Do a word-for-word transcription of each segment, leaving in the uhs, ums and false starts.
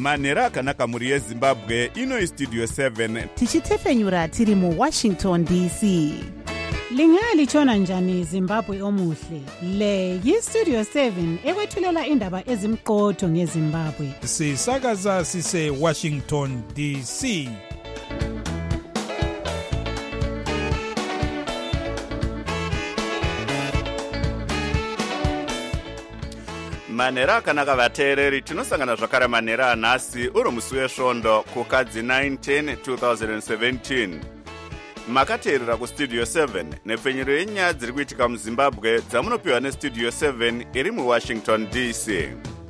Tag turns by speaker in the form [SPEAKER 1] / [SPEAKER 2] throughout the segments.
[SPEAKER 1] manhero akanaka mhuri yezimbabwe. Ino istudio seven
[SPEAKER 2] tichitefenyura tiri mu Washington D C.
[SPEAKER 3] Lingalitshona njani Zimbabwe omuhle? Le yistudio seven ekwethulela indaba ezimqotho ngeZimbabwe.
[SPEAKER 4] Sisakaza sise Washington D C.
[SPEAKER 1] manhero akanaka vateereri, tinosangana zvakare manhero anhasi uri musi wesvondo kukadzi nineteen twenty seventeen. Makateerera kustudio seven nepfenyuro yenyaya dziri kuitika muzimbabwe dzamunopiwa nestudio seven iri muwashington D C.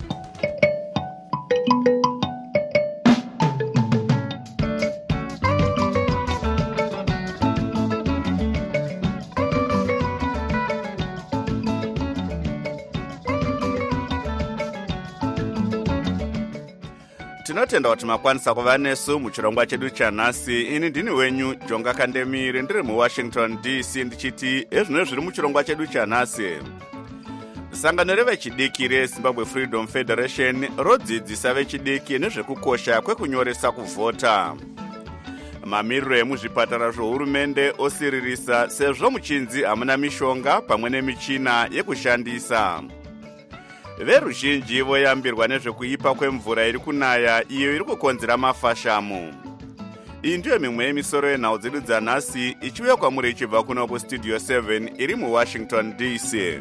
[SPEAKER 1] Tinotenda kuti makwanisa kuva nesu muchirongwa chedu chanhasi. Ini ndini wenyu Jonga Kandemire, ndiri muWashington D C, ndichiti ezvino zviri muchirongwa chedu chanhasi. Sangano revechidiki reZimbabwe Freedom Federation rodzidzisa vechidiki nezvekukosha kwekunyoresa kuvhota. Mamiriro emuzvipatara zvohurumende osiririsa sezvo muchinzi hamuna mishonga pamwe nemichina yekushandisa. Veruzhinji voyambirwa nezvekuipa kwemvura iri kunaya iyo iri kukonzera mafashamu. Iyi ndiyo mimwe yemisoro yenhau dzedu dzanhasi ichiuya kwamuri ichibva kuno kustudio seven iri muWashington D C.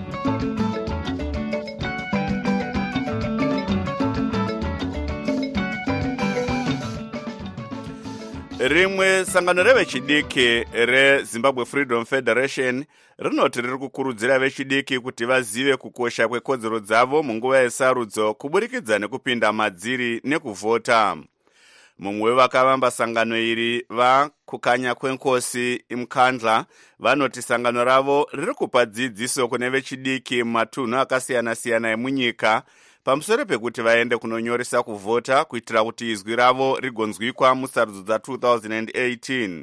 [SPEAKER 1] Rimwe sangano revechidiki reZimbabwe Freedom Federation rinoti riri kukurudzira vechidiki kuti vazive kukosha kwekodzero dzavo munguva yesarudzo kuburikidza nekupinda madziri nekuvhota. Mumwe vakavamba sangano iri vakukanya kwenkosi imkandla vanoti sangano ravo riri kupa dzidziso kune vechidiki mumatunhu akasiyana-siyana emunyika pamusoro pekuti vaende kunonyoresa kuvhota kuitira kuti izwi ravo rigonzwikwa musarudzo dza two thousand eighteen.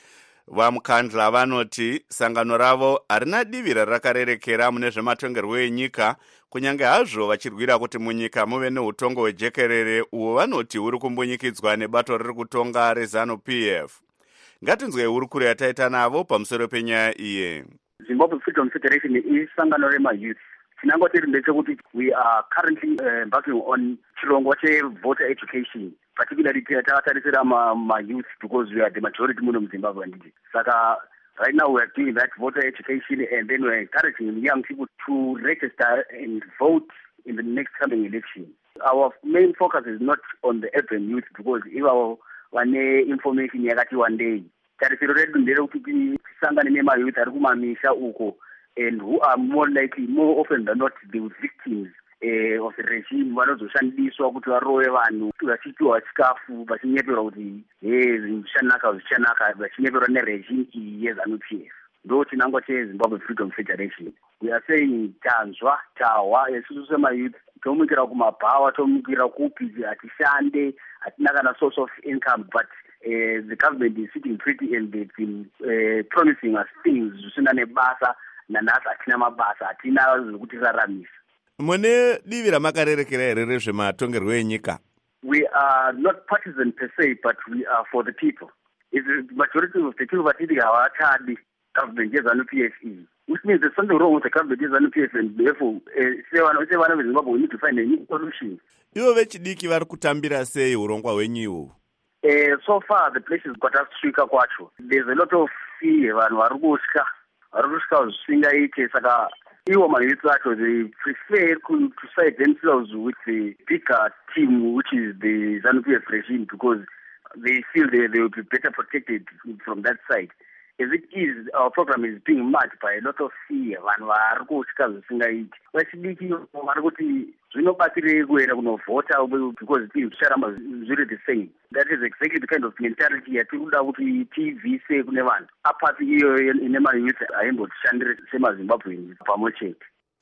[SPEAKER 1] Vamukandla vanoti sangano ravo harina divi rarakarerekera mune zvematongerwo enyika, kunyange hazvo vachirwira kuti munyika muve neutongo hwejekerere uwo vanoti huri kumbunyikidzwa nebato riri kutonga reZANU P F. Ngatinzwe hurukuro yataita navo pamusoro penyaya iye.
[SPEAKER 5] Zimbabwe Freedom Federation isangano remayouth. Tinangoti ndechekuti we are currently uh, embarking on chirongwa chevoter education, particularly tatarisira ma youth because we are the majority muno muZimbabwe anditi. Saka right now we are doing that voter education and then we are encouraging young people to register and vote in the next coming election. Our main focus is not on the urban youth because if our one information yakati one day tarisiro redu nderekuti tisangane nemayouth ari kumamisha uko and who are more likely, more often than not, the victims uh, of the regime vanozoshandiswa kuti varowe vanhu vachipiwa chikafu vachinyeperwa kuti he zvichanaka zvichanaka vachinyeperwa neregime iyi yeZANU P F. Ndo chinangwa cheZimbabwe Freedom Federation. We are saying tanzwa tahwa isusu semayouth tomukira kumabhawa tomukira kupi hatishande hatina kana source of income but uh, the government is sitting pretty and they've been uh, promising us things zvisina nebasa nanasi hatina mabasa hatina zvokuti raramisa.
[SPEAKER 1] Mune divi ramakarerekera here rezvematongerwo enyika?
[SPEAKER 5] We are not partisan per se, but we are for the people. If the majority of the people vatiti havatadi government yeZANU P F E, which means there's something wrong with the government yeZANU P F, and therefore sevana veZimbabwe we need to find a new solution.
[SPEAKER 1] Ivo vechidiki vari kutambira sei urongwa hwenyu ihwo?
[SPEAKER 5] Uh, so far the place is kwatasvika kwacho. There's a lot of fear, vanhu vari kutya vari kusvika zvisingaite, saka iwo mayouth acho they prefer to side themselves with the bigger team which is the ZANU P F regime because they feel they, they will be better protected from that side. As it is, our program is being marked by a lot of fear. Vanhu vari kutya zvisingaite. Vechidiki vari kuti zvinobatirei kuenda kunovhota because it is zvicharamba zviri the same. That is exactly the kind of mentality yatiri kuda kuti tivhise kune vanhu. Apart iyo ine mayouth haimbotishandire semaZimbabweans pamwe chete.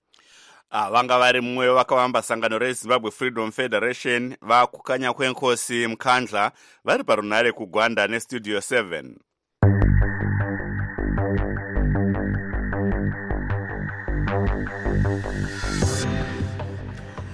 [SPEAKER 1] Ah, vanga vari mumwe vakavamba sangano reZimbabwe Freedom Federation vakukanya kwenkosi mkandla vari parunhare kugwanda nestudio seven.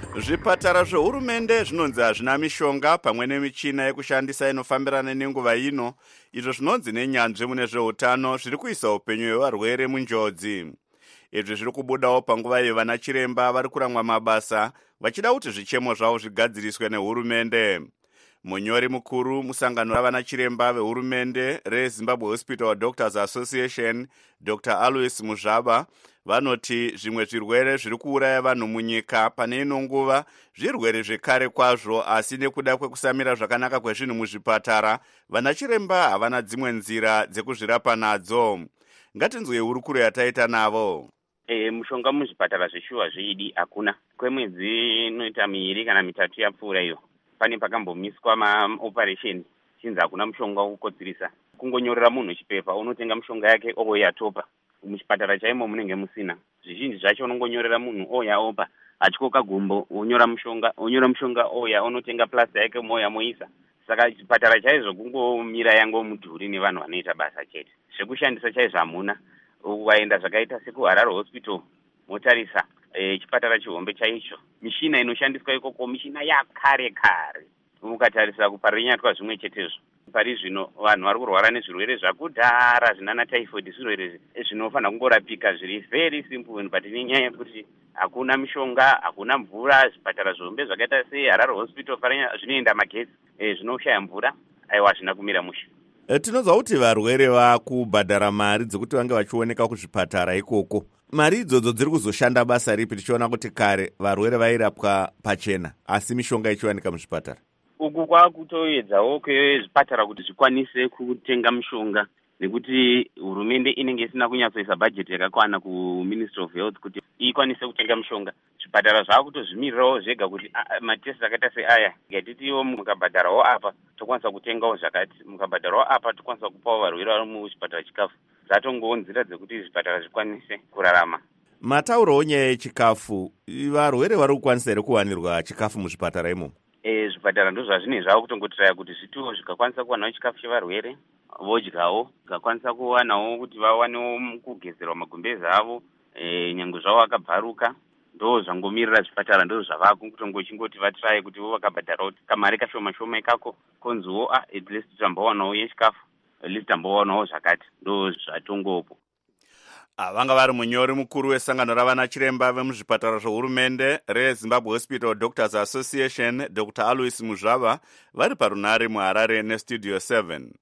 [SPEAKER 1] Zvipatara zvehurumende zvinonzi hazvina mishonga pamwe nemichina yekushandisa inofambirana nenguva ino, izvo zvinonzi nenyanzvi mune zveutano zviri kuisa upenyu hwevarwere munjodzi. Izvi zviri kubudawo panguva iyo vana chiremba vari kuramwa mabasa vachida kuti zvichemo zvavo zvigadziriswe nehurumende. Munyori mukuru musangano ravana chiremba vehurumende reZimbabwe Hospital Doctors Association, Doctor Alois Muzvaba, vanoti zvimwe zvirwere zviri kuuraya vanhu munyika pane ino nguva zvirwere zvekare kwazvo, asi nekuda kwekusamira zvakanaka kwezvinhu muzvipatara, vana chiremba havana dzimwe nzira dzekuzvirapa nadzo. Ngatinzwe hurukuro yataita navo.
[SPEAKER 6] E, mushonga muzvipatara zveshuwa zveidi hakuna. Kwemwedzi inoita miiri kana mitatu yapfuura iyo, pane pakambomiswa maoperation chinzi hakuna mushonga wokukotsirisa. Kungonyorera munhu chipepa unotenga mushonga yake oya topa. Muchipatara chaimo munenge musina. Zvizhinji zvacho unongonyorera munhu oya opa. Achikoka gumbo onyora mushonga, onyora mushonga oya unotenga plasta yake moya moisa. Saka chipatara chaizvo kungomira yango mudhuri nevanhu vanoita basa chete. Zvekushandisa chaizvo hamuna. Waenda zvakaita sekuHarare Hospital motarisa e, chipatara chihombe chaicho. Mishina inoshandiswa ikoko mishina yakare kare. Mukatarisa kuparinyatwa zvimwe chetezvo. Pari zvino vanhu vari kurwara nezvirwere zvakudhara zvinana typhoid, zvirwere zvinofanira kungorapika zviri very simple, but nenyaya yekuti hakuna mishonga, hakuna mvura, zvipatara zvihombe zvakaita seHarare Hospital parinya zvinoenda magetsi, e, zvinoshaya mvura, aiwa zvina kumira mushe.
[SPEAKER 1] E, tinonzwa kuti varwere vakubhadhara mari dzekuti vange vachioneka kuzvipatara ikoko. Mari idzodzo dziri kuzoshanda basa ripi, tichiona kuti kare varwere vairapwa pachena asi mishonga ichiwanika muzvipatara?
[SPEAKER 6] Uku kwakutoedzawo kwezvipatara kuti zvikwanise kutenga mishonga, nekuti hurumende inenge isina kunyatsoisa bhajeti yakakwana kuMinistry of Health kuti ikwanise kutenga mishonga. Zvipatara zvakutozvimirirawo zvega kuti matest akaita seaya ngatitiwo mukabhadharawo apa tokwanisa kutengawo zvakati, mukabhadharawo apa tokwanisa kupawo varwere vari muchipatara chikafu. Zvatongowo nzira dzekuti zvipatara zvikwanise kurarama.
[SPEAKER 1] Mataurawo nyaya yechikafu, varwere vari kukwanisa here kuwanirwa chikafu muzvipatara imomo?
[SPEAKER 6] E, zvipatara ndo zvazvine zvavo kutongotiraya kuti zvituwo zvikakwanisa kuwanawo chikafu chevarwere vodyawo, zvikakwanisa kuwanawo kuti vawanewo kugezerwa magumbezi avo, e, nyange zvavo vakabvaruka, ndo zvangomirira zvipatara, ndo zvavako kutongo chingoti vatiraye kuti vo vakabhadharawo kamari kashoma shoma ikako konziwo ah, at least tambowanawo yechikafu, at least tambowanawo zvakati, ndo zvatongopo.
[SPEAKER 1] Vanga vari munyori mukuru wesangano ravana chiremba vemuzvipatara zvehurumende reZimbabwe Hospital Doctors Association, Doctor Alois Muzvaba, vari parunare muHarare neStudio seven.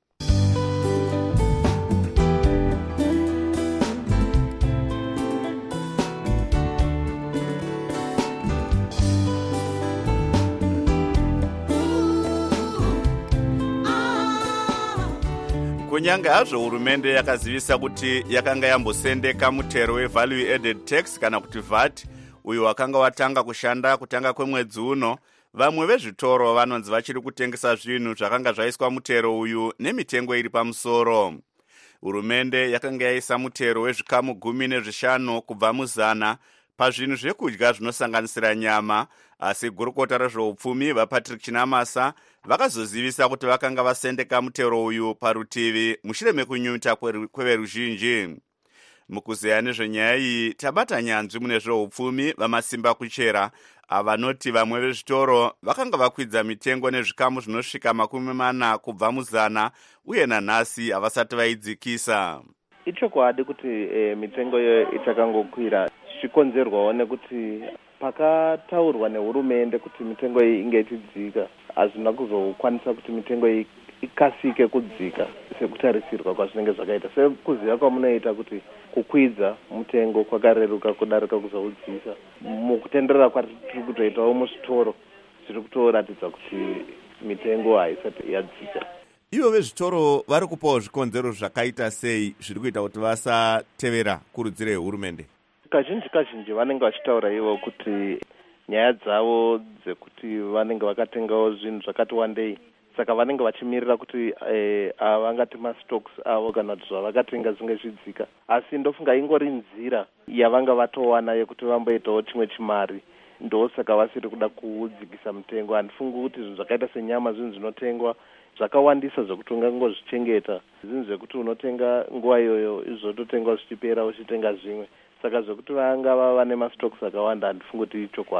[SPEAKER 1] Kunyange hazvo hurumende yakazivisa kuti yakanga yambosendeka mutero wevalue added tax kana kuti V A T, uyo wakanga watanga kushanda kutanga kwemwedzi uno, vamwe vezvitoro vanonzi vachiri kutengesa zvinhu zvakanga zvaiswa mutero uyu nemitengo iri pamusoro. Hurumende yakanga yaisa mutero wezvikamu gumi nezvishanu kubva muzana pazvinhu zvekudya zvinosanganisira nyama, asi gurukota rezveupfumi vaPatrick Chinamasa vakazozivisa kuti vakanga vasendeka mutero uyu parutivi mushure mekunyuta kweveruzhinji. Mukuzeya nezvenyaya iyi tabata nyanzvi mune zveupfumi vamasimba kuchera, avanoti vamwe vezvitoro vakanga vakwidza mitengo nezvikamu zvinosvika makumi mana kubva muzana, uye nanhasi havasati vaidzikisa.
[SPEAKER 7] Ichokwadi kuti e, mitengo iyo ichakangokwira zvikonzerwawo nekuti pakataurwa nehurumende kuti mitengo iyi inge ichidzika, hazvina kuzokwanisa kuti mitengo iyi ikasike kudzika sekutarisirwa kwazvinenge zvakaita. Sekuziva kwamunoita kuti kukwidza mutengo kwakareruka kudarika kuzoudzisa. Mukutenderera kwatiri kutoitawo muzvitoro zviri kutoratidza kuti mitengo haisati yadzika.
[SPEAKER 1] Ivo vezvitoro vari kupawo zvikonzero zvakaita sei zviri kuita kuti vasatevera kurudziro yehurumende?
[SPEAKER 7] Kazhinji kazhinji vanenge vachitaura ivo kuti nyaya dzavo dzekuti vanenge vakatengawo zvinhu zvakati wandei, saka vanenge vachimirira kuti eh, vangati mastocks avo kana kuti zvavakatenga zvinge zvidzika. Asi ndofunga ingori nzira yavanga vatowana yekuti vamboitawo chimwe chimari, ndosaka vasiri kuda kudzikisa mutengo. Handifungi kuti zvinhu zvakaita senyama zvinhu zvinotengwa zvakawandisa zvokuti ungangozvichengeta, zvinhu zvekuti unotenga nguva iyoyo izvototengwa zvichipera uchitenga zvimwe. Saka zvokuti vanga vava nemastocks akawanda handifungi kuti ichokwadi.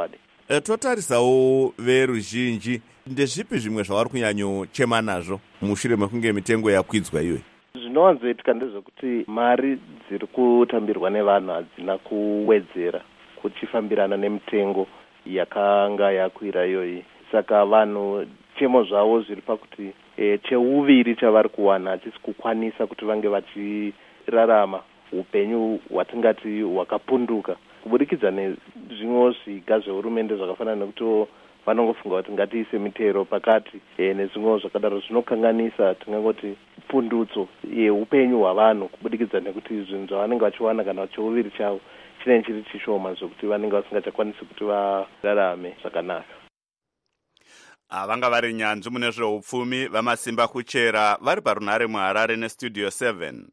[SPEAKER 1] E, totarisawo veruzhinji ndezvipi zvimwe zvavari kunyanyochema nazvo mushure mekunge mitengo yakwidzwa iwe?
[SPEAKER 7] Zvinowanzoitika ndezvekuti mari dziri kutambirwa nevanhu hadzina kuwedzera kuchifambirana nemitengo yakanga yakwira iyoyi. Saka vanhu chemo zvavo zviri pakuti e, cheuviri chavari kuwana hachisi kukwanisa kuti vange vachirarama upenyu hwatingati hwakapunduka kubudikidza nezvimwe zviga zvehurumende zvakafanana nekuti vanongofunga kuti ngatiise mitero pakati e, nezvimwe zvakadaro zvinokanganisa tingangoti pundutso yeupenyu hwavanhu kubudikidza nekuti zvinhu zvavanenge vachiwana kana cheuviri chavo chinenge chiri chishoma zvokuti vanenge vasingachakwanisi kuti vararame zvakanaka.
[SPEAKER 1] Vanga vari nyanzvi mune zveupfumi vamasimba kuchera vari parunhare muHarare nestudio seven.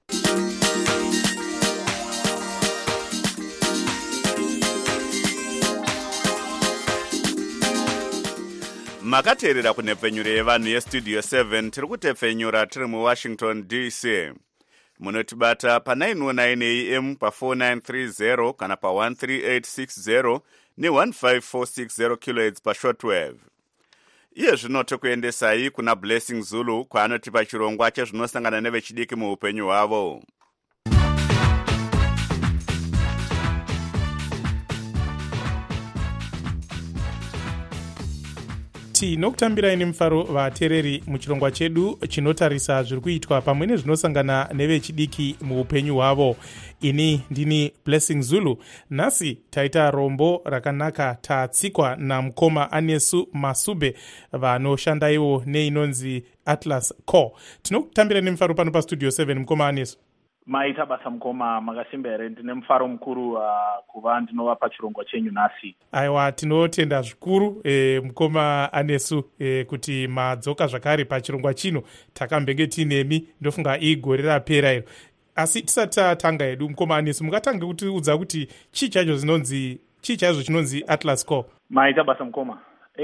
[SPEAKER 1] Makateerera kunhepfenyuro yevanhu yestudio seven. Tiri kutepfenyura tiri muWashington D C. Munotibata pa nine oh nine A M pa four nine three zero kana pa one three eight six zero ne one five four six zero kilohertz pa shortwave. Iye zvino tokuendesai kuna Blessing Zulu kwaanotipa chirongwa chezvinosangana nevechidiki muupenyu hwavo.
[SPEAKER 4] Tinokutambirai nemufaro vateereri muchirongwa chedu chinotarisa zviri kuitwa pamwe nezvinosangana nevechidiki muupenyu hwavo. Ini ndini Blessing Zulu. Nhasi taita rombo rakanaka tatsikwa namukoma Anesu Masube vanoshanda ivo neinonzi Atlas Core. Tinokutambira nemufaro pano pastudio seven. Mukoma Anesu,
[SPEAKER 8] maita basa mukoma makasimba here. Ndine mufaro mukuru uh, kuva ndinova pachirongwa chenyu nhasi.
[SPEAKER 4] Aiwa, tinotenda zvikuru e, mukoma Anesu e, kuti madzoka zvakare pachirongwa chino. Takambenge tinemi ndofunga igore rapera iro. Asi tisati tatanga hedu, mukoma Anesu, mungatanga kutiudza kuti chii chacho zinonzi chii chaizvo chinonzi Atlas Core?
[SPEAKER 8] Maita basa mukoma.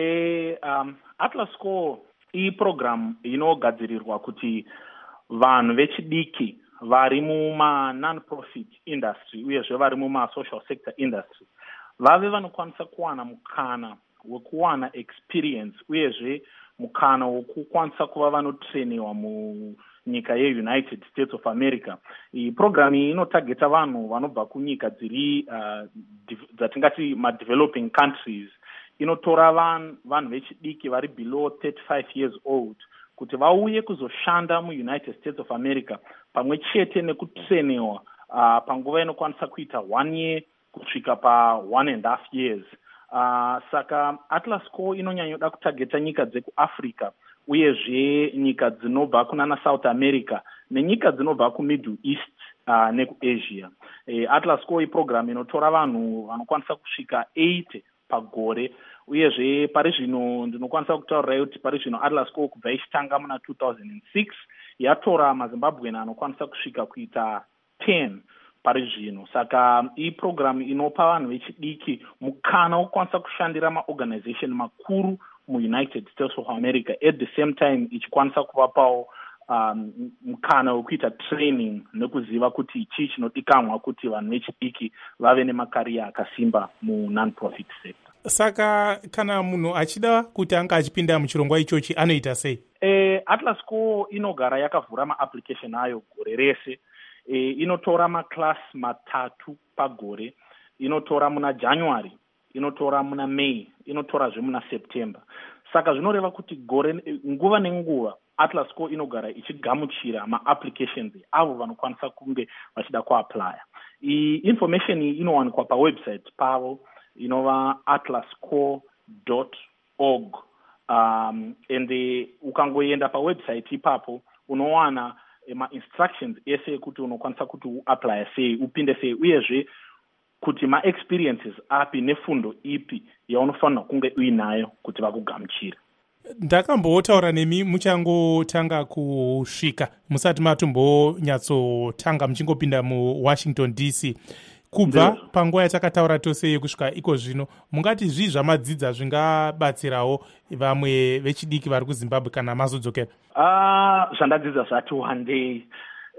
[SPEAKER 8] E, um, Atlas Core iprogram inogadzirirwa kuti vanhu vechidiki vari muma non-profit industry uyezve vari muma social sector industry vave vanokwanisa kuwana mukana wekuwana experience uyezve mukana wekukwanisa kuva vanotreniwa munyika yeUnited States of America. Iyi program iyi inotageta vanhu vanobva kunyika dziri uh, dzatingati ma-developing countries. Inotora vanhu vanhu vechidiki vari below thirty-five years old kuti vauye kuzoshanda muUnited States of America pamwe chete nekutreniwa uh, panguva inokwanisa kuita one year kusvika pa one and a half years. Uh, saka Atlas Core inonyanyoda kutageta nyika dzekuAfrica uyezve nyika dzinobva kunana South America nenyika dzinobva kuMiddle East uh, nekuAsia. E, Atlas Core iprogram inotora vanhu vanokwanisa kusvika eighty pagore uyezve pari zvino ndinokwanisa kutaurira kuti pari zvino Atlas Core kubva ichitanga muna two thousand six yatora maZimbabwean anokwanisa kusvika kuita ten pari zvino. Saka iyi program inopa vanhu vechidiki mukana wokwanisa kushandira maorganization makuru muUnited States of America at the same time ichikwanisa kuvapawo um, mukana wekuita training nekuziva kuti chii chinodikanwa kuti vanhu vechidiki vave nemakariya akasimba mu non-profit sector.
[SPEAKER 4] Saka kana munhu achida kuti anga achipinda muchirongwa ichochi anoita sei?
[SPEAKER 8] E, Atlas Core inogara yakavhura maapplication ayo gore rese. E, inotora maclass matatu pagore. Inotora muna January, inotora muna May, inotorazve muna September. Saka zvinoreva kuti gore nguva nenguva Atlas Core inogara ichigamuchira maapplications avo vanokwanisa kunge vachida kuapply. I information inowanikwa pawebsite pavo inova atlas core dot org. Um, and the ukangoenda pa website ipapo unowana ma instructions ese kuti unokwanisa kuti uapply sei upinde sei uyezve kuti ma experiences api nefundo ipi yaunofanira kunge uinayo kuti vakugamuchira.
[SPEAKER 4] Ndakambotaura nemi muchangotanga kusvika musati matombonyatsotanga muchingopinda muWashington D C. Kubva panguva yatakataura tose yekusvika iko zvino, mungati zvii zvamadzidza zvingabatsirawo vamwe vechidiki vari kuZimbabwe kana mazodzokera?
[SPEAKER 8] Ah, uh, zvandadzidza zvati wandei.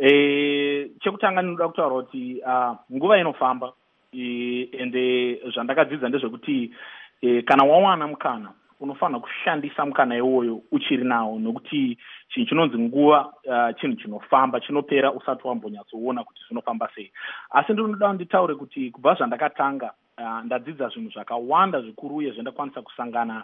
[SPEAKER 8] Eh, chekutanga ndinoda kutaura kuti uh, nguva inofamba e, ende zvandakadzidza ndezvekuti e, kana wawana mukana unofanira kushandisa mukana iwoyo uchiri nawo, nokuti chinhu chinonzi nguva uh, chinhu chinofamba, chinopera usati wambonyatsoona kuti zvinofamba sei. Asi ndinoda nditaure kuti kubva zvandakatanga uh, ndadzidza zvinhu zvakawanda zvikuru uye zvandakwanisa kusangana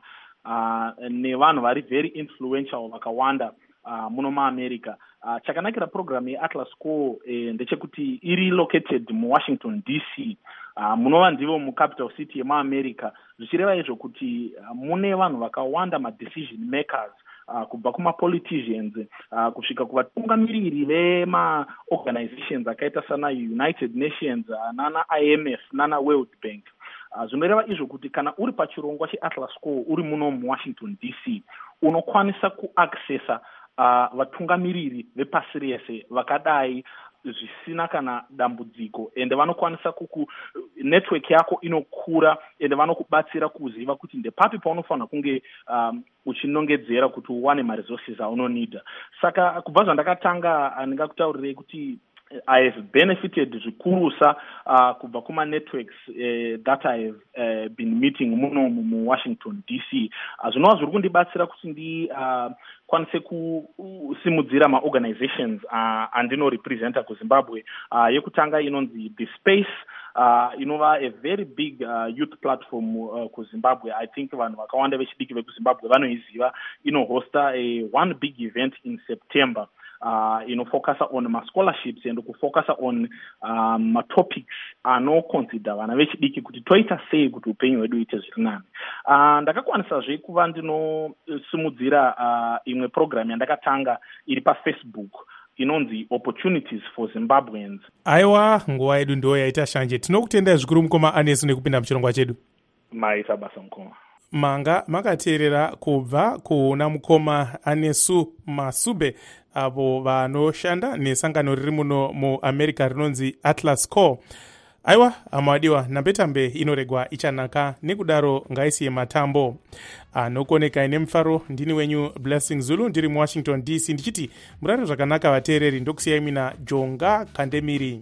[SPEAKER 8] uh, nevanhu vari very influential vakawanda uh, muno maamerica. Uh, chakanakira program yeAtlas School eh, ndechekuti iri located muWashington D C, uh, munova ndivo mucapital city yemuamerica, zvichireva izvo kuti uh, mune vanhu vakawanda madecision makers, uh, kubva kumapoliticians uh, kusvika kuvatungamiriri vemaorganizations akaita sana United Nations, uh, nana I M F nana World Bank. Uh, zvinoreva izvo kuti kana uri pachirongwa cheAtlas School uri muno muWashington D C unokwanisa kuaccessa uh, vatungamiriri vepasi rese vakadai zvisina kana dambudziko, ende vanokwanisa kuku network yako inokura, ende vanokubatsira kuziva kuti ndepapi paunofanira kunge um, uchinongedzera kuti uwane maresources aunonida. Saka kubva zvandakatanga ndingakutaurirei kuti I have benefited zvikurusa uh, kubva kuma networks uh, that I have uh, been meeting muno mu Washington D C. Uh, zvinova zviri kundibatsira kuti ndi uh, kwanise kusimudzira maorganizations uh, andino representa kuZimbabwe. Uh, yekutanga inonzi The Space, uh, inova a very big uh, youth platform uh, kuZimbabwe. I think vanhu vakawanda vechidiki vekuZimbabwe vanoiziva. Inohosta a one big event in September. Uh, you know, focus on my scholarships and focus on um, my topics ano consider vana vechidiki kuti toita sei kuti upenyu hwedu uite zviri nani. Uh, ndakakwanisazve kuva ndinosimudzira uh, imwe program yandakatanga iri paFacebook inonzi Opportunities for Zimbabweans.
[SPEAKER 4] Aiwa, nguva yedu ndo yaita shanje. Tinokutendai zvikuru mukoma Anesu nekupinda muchirongwa chedu.
[SPEAKER 8] Maita basa mukoma.
[SPEAKER 4] Manga makateerera kubva kuna mukoma Anesu Masube avo vanoshanda nesangano riri muno muAmerica rinonzi Atlas School. Aiwa, amadiwa, nambetambe inoregwa ichanaka, nekudaro ngaisiye matambo. Anokoneka ine mfaro, ndini wenyu Blessing Zulu, ndiri mu Washington D C, ndichiti murare zvakanaka vateereri, ndokusiyai mina Jonga Kandemiri.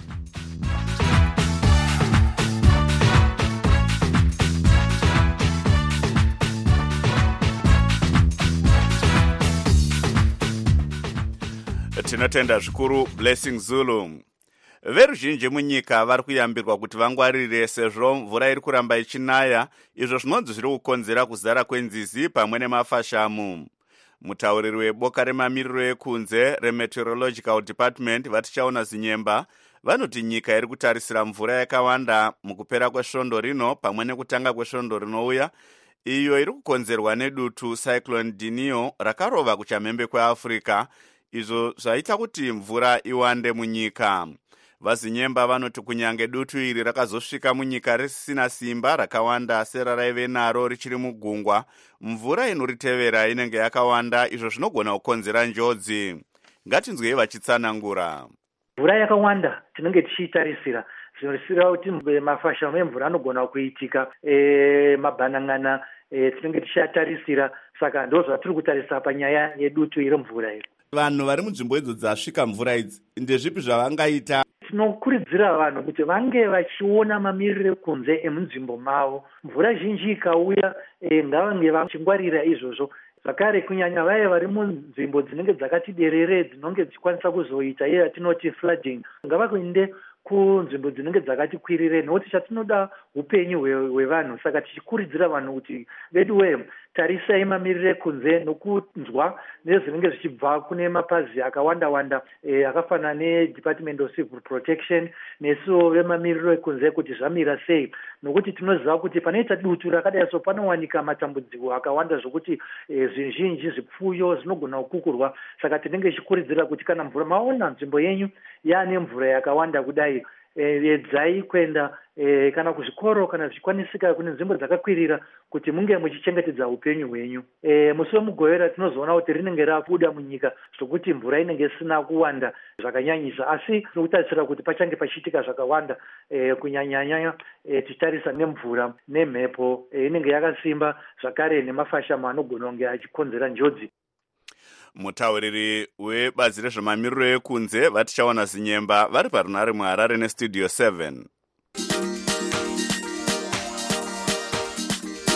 [SPEAKER 1] Tinotenda zvikuru Blessing Zulu. Veruzhinji munyika vari kuyambirwa kuti vangwarire sezvo mvura iri kuramba ichinaya, izvo zvinonzi zviri kukonzera kuzara kwenzizi pamwe nemafashamu. Mutauriri weboka remamiriro ekunze remeteorological department vatichaona zinyemba vanoti nyika iri kutarisira mvura yakawanda mukupera kwesvondo rino pamwe nekutanga kwesvondo rinouya, iyo iri kukonzerwa nedutu Cyclone Dinio rakarova kuchamhembe kweAfrica, izvo zvaita kuti mvura iwande munyika. Vazinyemba vanoti kunyange dutu iri rakazosvika munyika risina simba rakawanda seraraive naro richiri mugungwa, mvura inoritevera inenge yakawanda, izvo zvinogona kukonzera njodzi. Ngatinzwei vachitsanangura.
[SPEAKER 9] Mvura yakawanda tinenge tichitarisira zvinorisira kuti mafashamu emvura anogona kuitika, e, mabhanang'ana e, tinenge tichatarisira, saka ndo zvatiri kutarisa panyaya yedutu iri mvura iri.
[SPEAKER 1] Vanhu vari munzvimbo idzo dzasvika mvura idzi, ndezvipi zvavangaita?
[SPEAKER 9] Tinokurudzira vanhu kuti vange vachiona mamiriro ekunze emunzvimbo mavo. Mvura zhinji ikauya e, ngavange vachingwarira izvozvo. Zvakare kunyanya vaya vari munzvimbo dzinenge dzakati derere dzinonge dzichikwanisa kuzoita iye yatinoti flooding, ngavakuende kunzvimbo dzinenge dzakati kwirire, nokuti chatinoda upenyu hwevanhu. Saka tichikurudzira vanhu kuti vedu we tarisai mamiriro ekunze nokunzwa nezvinenge zvichibva kune mapazi akawanda wanda e, akafanana neDepartment of Civil Protection nesu vemamiriro ekunze kuti zvamira sei, nokuti tinoziva kuti panoita dutu rakadai so panowanika matambudziko akawanda zvokuti e, zvizhinji zvipfuyo zvinogona kukukurwa. Saka tinenge tichikurudzira kuti kana mvura maona nzvimbo yenyu yaane mvura yakawanda kudai, edzai e, kuenda e, kana kuzvikoro kana zvikwanisika kune nzvimbo dzakakwirira kuti munge muchichengetedza upenyu hwenyu. E, musi wemugovera tinozoona kuti rinenge rabuda munyika zvokuti mvura inenge isina kuwanda zvakanyanyisa, asi tinokutarisira kuti pachange pachiitika zvakawanda e, kunyanyanyanya e, tichitarisa nemvura nemhepo e, inenge yakasimba, zvakare nemafashamu anogona kunge achikonzera njodzi.
[SPEAKER 1] Mutauriri webazi rezvemamiriro ekunze vatichaona zinyemba vari parunare muHarare nestudio seven.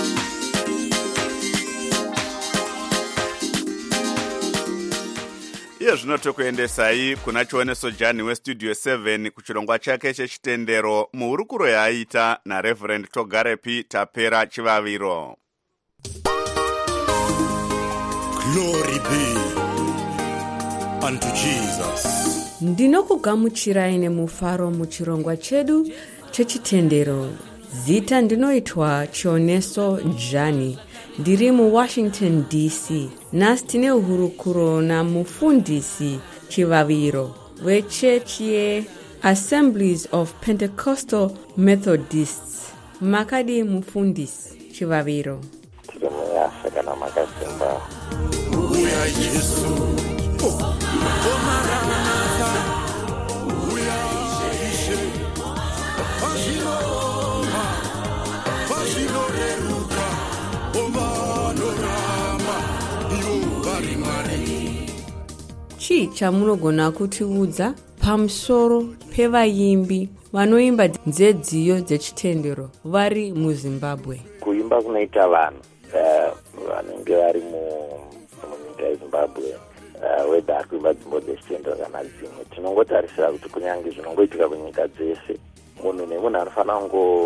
[SPEAKER 1] iye zvino tokuendesai kuna chioneso jani westudio seven kuchirongwa chake chechitendero muhurukuro yaaita naReverend Togarepi Tapera Chivaviro.
[SPEAKER 10] Glory be unto Jesus.
[SPEAKER 11] Ndinokugamuchirai nemufaro muchirongwa chedu chechitendero. Zita ndinoitwa Chioneso Jani. Ndiri muWashington D C. Nhasi tine hurukuro namufundisi Chivaviro wechechi yeAssemblies of Pentecostal Methodists. Makadi mufundisi Chivaviro.
[SPEAKER 12] Tinomuyasa kana makasimba.
[SPEAKER 10] Uya Yesu. Oh, Maranatha. Uya Ishe. Pashiloma. Pashiloreruka. Omanorama. Iyo varimari.
[SPEAKER 11] Chi chamunogona kutiudza pamusoro pevaimbi vanoimba nzedziyo dzechitendero vari muZimbabwe?
[SPEAKER 12] Kuimba kunoita vanhu vanenge vari munyika yeZimbabwe, weda ari kuimba dzimbo dzechitendero kana dzimwe. Tinongotarisira kuti kunyange zvinongoitika kunyika dzese, munhu nemunhu anofanira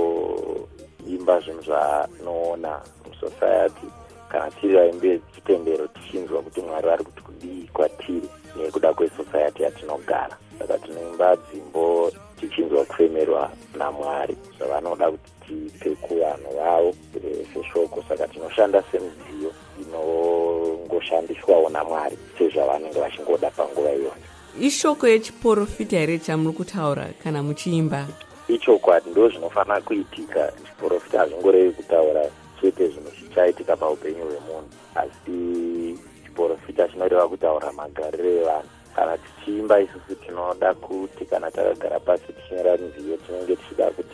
[SPEAKER 12] kungoimba zvinhu zvanoona musociety. Kana tiri vaimbi vechitendero tichinzwa kuti Mwari vari kuti kudii kwatiri nekuda kwesociety yatinogara. Saka tinoimba dzimbo tichinzwa kufemerwa naMwari zvavanoda kuti tipe kuvanhu vavo seshoko. Saka tinoshanda semidziyo inongoshandiswawo naMwari sezvavanenge vachingoda panguva iyoyo.
[SPEAKER 11] Ishoko yechiprofita here chamuri kutaura kana muchiimba?
[SPEAKER 12] Ichokwadi ndo zvinofanira kuitika. Chiprofita hazvingorevi kutaura chete zvinhu zvichaitika paupenyu hwemunhu, asi chiprofita chinoreva kutaura magariro evanhu. Kana tichiimba isusu tinoda kuti kana takagara pasi tichinyora nziyo tinenge tichida kuti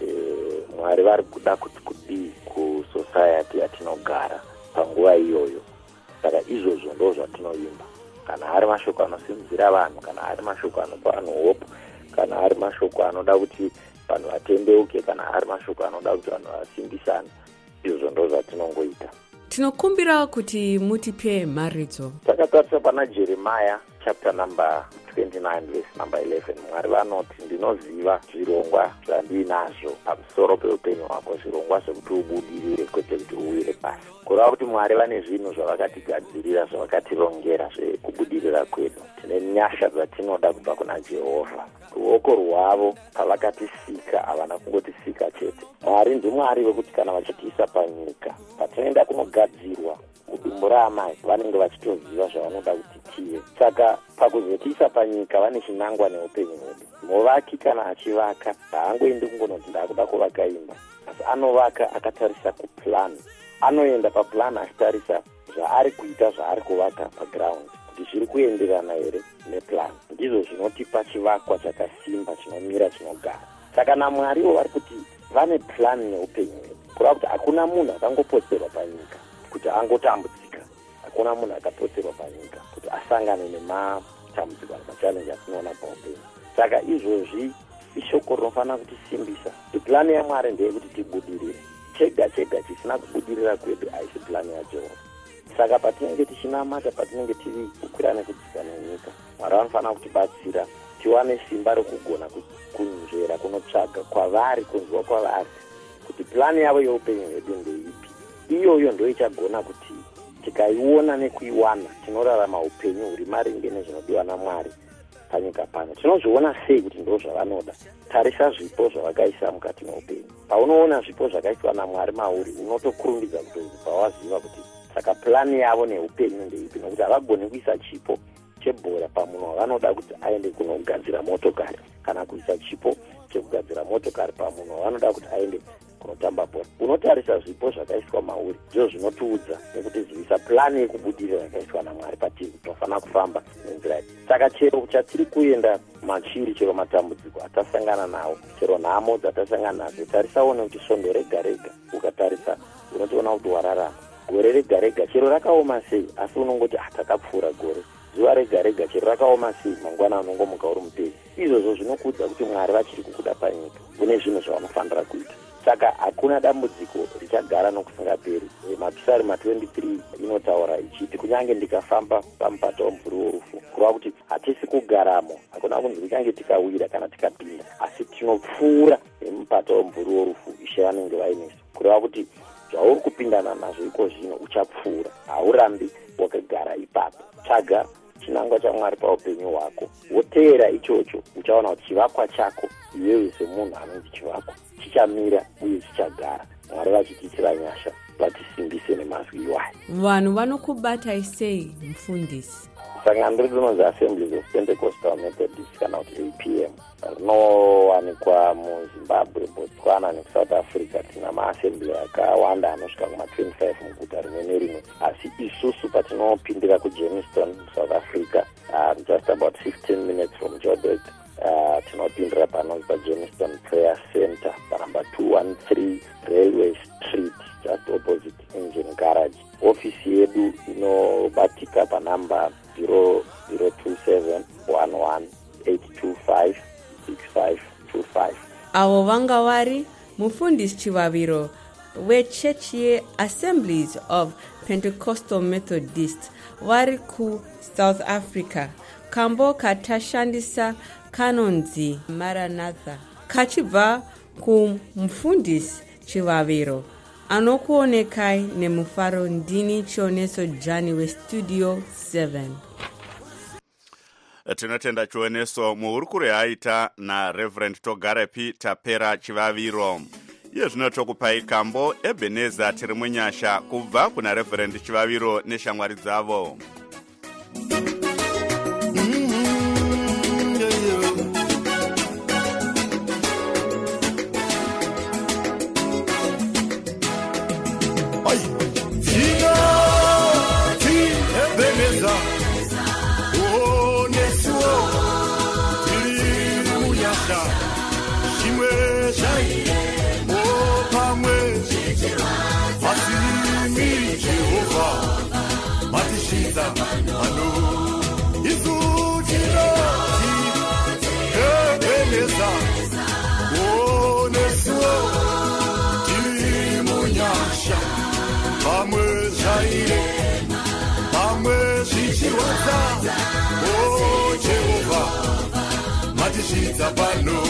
[SPEAKER 12] Mwari vari kuda kuti kudii kusociety yatinogara panguva iyoyo. Saka izvozvo ndo zvatinoimba. Kana ari mashoko anosimudzira vanhu, kana ari mashoko anopa vanhu hope, kana ari mashoko anoda kuti vanhu vatendeuke, kana ari mashoko anoda kuti vanhu vasimbisane, izvozvo ndo zvatinongoita.
[SPEAKER 11] Tinokumbira kuti mutipe mharidzo.
[SPEAKER 12] Takatarisa pana Jeremiah chapter number twenty-nine verse number eleven. Mwari vanoti, ndinoziva zvirongwa zvandinazvo pamusoro peupenyu hwako, zvirongwa zvekuti ubudirire kwete kuti uwire pasi. Kureva kuti Mwari vane zvinhu zvavakatigadzirira, zvavakatirongera zvekubudirira kwedu. Tine nyasha dzatinoda kubva kuna Jehovha. Ruoko rwavo pavakatisika havana kungotisika chete. Mwari ndiMwari wekuti kana vachitiisa panyika, patinoenda kunogadzirwa mudumbu raamai, vanenge vachitoziva zvavanoda kuti tive. Saka pakuzotiisa panyika vane chinangwa neupenyu hwedu. Muvaki kana achivaka haangoendi kungonoti ndakuda kuvaka imba, asi anovaka akatarisa kuplan. Anoenda paplan achitarisa zvaari kuita, zvaari kuvaka paground, kuti zviri kuenderana here neplan. Ndizvo zvinotipa chivakwa chakasimba, chinomira, chinogara. Saka naMwariwo vari kuti vane plan neupenyu hwedu. Kureva kuti hakuna munhu akangopotserwa panyika kuti angotambudzika. Hakuna munhu akapotserwa panyika kuti asangane nematambudziko nemachallenji atinoona paupenyu. Saka izvozvi ishoko rinofanira kutisimbisa. Plani yaMwari ndeyekuti tibudirire. Chega chega chisina kubudirira kwedu haisi plani yaJehovha. Saka patinenge tichinamata, patinenge tiri kukwira nekudzika nenyika, Mwari vanofanira kutibatsira tiwane simba rekugona kunzvera kunotsvaga kwavari, kunzwa kwavari kuti plani yavo yeupenyu hwedu ndeipi. Iyoyo ndo ichagona kuti tikaiona nekuiwana tinorarama upenyu huri maringe nezvinodiwa naMwari panyika pano. Tinozviona sei kuti ndo zvavanoda? Tarisa zvipo zvavakaisa mukati meupenyu. Paunoona zvipo zvakaiswa naMwari mauri, unotokurumbidza kutobva waziva kuti saka plani yavo neupenyu ndeipi, nokuti havagoni kuisa chipo chebhora pamunhu wavanoda kuti aende kunogadzira motokari, kana kuisa chipo chekugadzira motokari pamunhu wavanoda kuti aende kunotamba bhora. Unotarisa zvipo zvakaiswa mauri, ndizvo zvinotiudza nekutizivisa plani yekubudirira yakaiswa naMwari patiri. Tinofanira kufamba nenzira iyi. Saka chero chatiri kuenda machiri, chero matambudziko atasangana nawo, chero nhamo dzatasangana nadzo, tarisawo nekuti svondo rega rega ukatarisa unotoona kuti wararama. Gore rega rega chero rakaoma sei, asi unongoti atakapfuura gore. Zuva rega rega chero rakaoma sei, mangwana anongomuka uri mutezi. Izvozvo zvinokuudza kuti Mwari vachiri kukuda panyika, kune zvinhu zvavanofanira kuita. saka hakuna dambudziko richagara nokusingaperi. Mapsalm twenty-three inotaura ichiti kunyange ndikafamba pamupato womumvuri worufu, kureva kuti hatisi kugaramo, hakuna kunzi kunyange tikawira kana tikapinda, asi tinopfuura nemupato womumvuri worufu Ishe vanenge vainesa, kureva kuti zvauri kupindana nazvo iko zvino uchapfuura, haurambi wakagara ipapo. Tsvaga chinangwa chaMwari paupenyu hwako, woteera ichocho, uchaona kuti chivakwa chako iwewe semunhu anonzi chivakwa chichamira uye chichagara. Mwari vachitiitira nyasha, vatisimbise nemazwi iwayo.
[SPEAKER 11] Vanhu vanokubatai sei mufundisi?
[SPEAKER 12] Sangano rinonzi Assemblies of Pentecostal Methodist kana kuti A P M, rinowanikwa muZimbabwe, Botswana neSouth Africa. Tina maassembly akawanda anosvika kuma twenty-five muguta rimwe nerimwe, asi isusu patinopindira kuJamestown, South Africa, um, just about fifteen minutes from Joburg. Uh, tinopindira panonzi paJamestown Prayer Center, panumber two thirteen Railway Street, just opposite Engine Garage. Ofisi yedu inobatika panumber zero zero two seven one one eight two five six five two five.
[SPEAKER 11] Avo vanga vari mufundisi Chivaviro wechechi yeAssemblies of Pentecostal Methodist vari ku South Africa. Kambo katashandisa kanonzi Maranatha kachibva kumufundisi Chivaviro anokuonekai nemufaro. Ndini Chioneso Jani weStudio seven.
[SPEAKER 1] Tinotenda Chioneso muhurukuro yaita naReverend Togarepi Tapera Chivaviro. Iye zvino tokupai kambo Ebenezer tiri munyasha kubva kuna Reverend Chivaviro neshamwari dzavo.
[SPEAKER 10] Oh Jehovah, matishidza pano.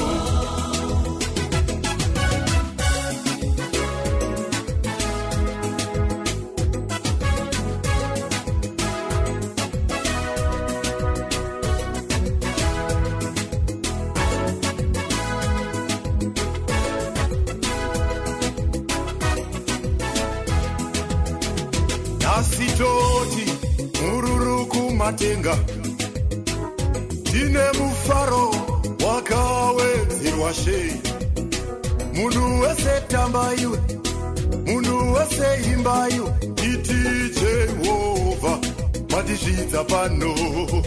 [SPEAKER 10] Nasitoti mururuku matenga, tine mufaro wakawedzerwa shei. Munhu wese tambayo, munhu wese imbayo, iti Jehovha matizvidza pano.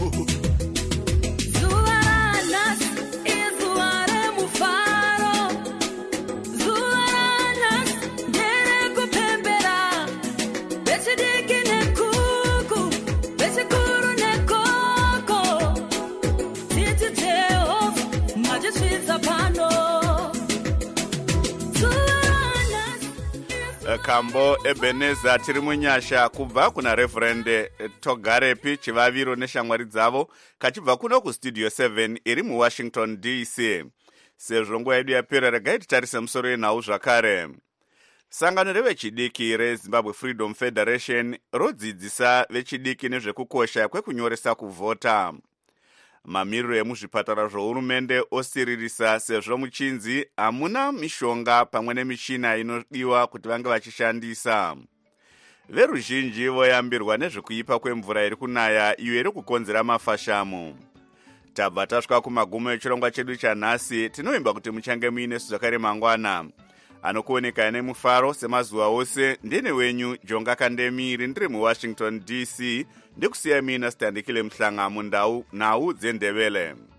[SPEAKER 1] Kambo Ebenezer tiri munyasha kubva kuna Reverend Togarepi Chivaviro neshamwari dzavo kachibva kuno kuStudio seven iri muWashington D C. Sezvo nguva yedu yapera, regai titarise musoro yenhau zvakare. Sangano revechidiki reZimbabwe Freedom Federation rodzidzisa vechidiki nezvekukosha kwekunyoresa kuvhota. Mamiriro emuzvipatara zvohurumende osiririsa sezvo muchinzi hamuna mishonga pamwe nemichina inodiwa kuti vange vachishandisa. Veruzhinji voyambirwa nezvekuipa kwemvura iri kunaya iyo iri kukonzera mafashamu. Tabva tasvika kumagumo echirongwa chedu chanhasi. Tinoimba kuti muchange muinesu zvakare mangwana. Anokuoneka nemufaro semazuva ose. Ndine wenyu Jonga Kandemiri ndiri muWashington D C, ndikusiya mina Standikile Mhlanga mundau nhau dzendebele.